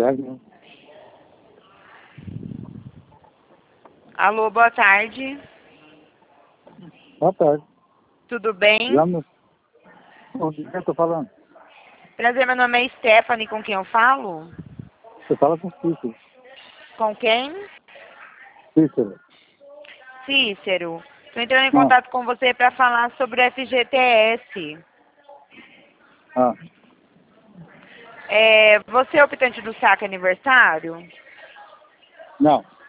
viagem. Alô, boa tarde. Boa tarde. Tudo bem? O que eu tô falando? Prazer, meu nome é Stephanie, com quem eu falo? Você fala com Cícero. Com quem? Cícero. Cícero. Estou entrando em contato com você para falar sobre o FGTS. Ah, Você é optante do saque aniversário? não.